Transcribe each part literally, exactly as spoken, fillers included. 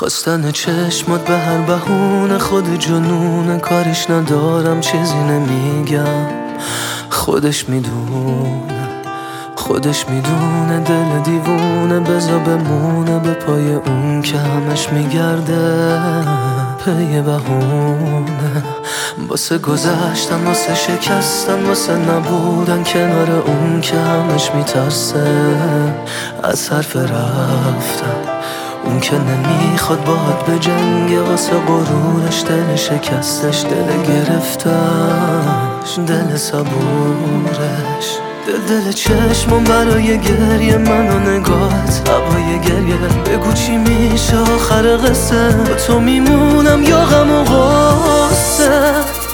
خواستن چشمات به هر بهونه خود جنون، کارش ندارم چیزی نمیگم. خودش میدونه خودش میدونه دل دیوونه بزا بمونه به پای اون که همش میگرده پی بهونه. واسه گذشتن، واسه شکستن، واسه نبودن کنار اون که همش میترسه از حرف رفتن. اون که نمیخواد باهات به جنگ، واسه غرورش دل شکستش، دل گرفتش، دل صبورش. دل دل چشمم برای گریه، من و نگاهت هوای گریه. بگو چی میشه آخر قصه، با تو میمونم یا غم و غصه.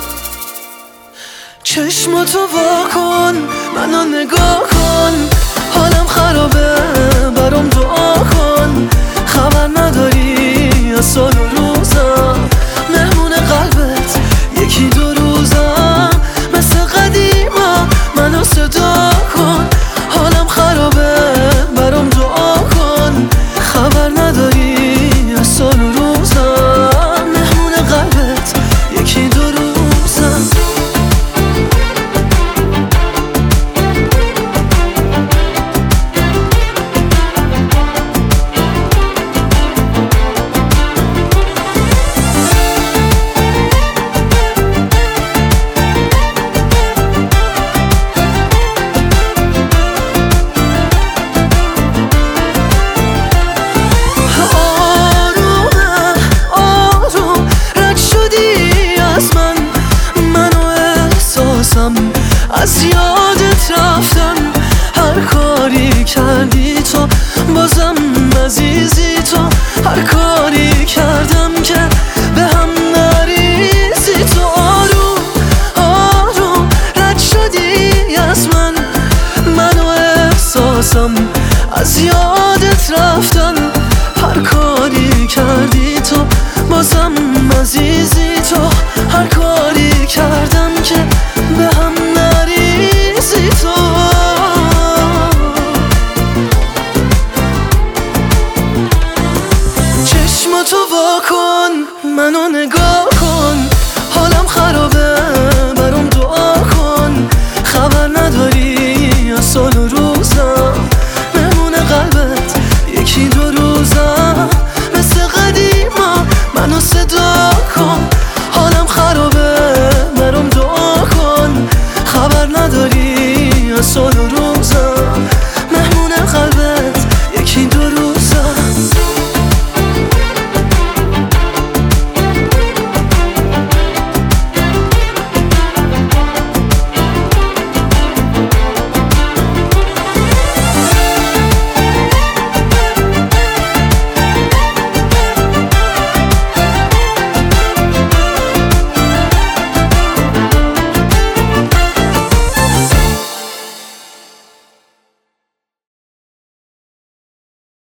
چشماتو وا کن، منو نگاه کن، حالم خرابه برام دعا کن. خبر نداری از سال و روزم، مهمون قلبت یکی دو روزم. مثل قدیما منو صدا کن، حالم خرابه برام دعا کن. خبر نداری از سال و روزم، مهمون قلبت یکی دو روزم. از یادت رفتم، هر کاری کردی تو بازم عزیزی تو. هر کاری کردم که به هم نریزی تو. آروم آروم رد شدی از من، من و احساسم از یادت رفتن. هر کاری کردی تو بازم عزیزی تو. هر کاری کردم که به هم نریزی تو. چشماتو وا کن، منو نگاه کن، حالم خرابه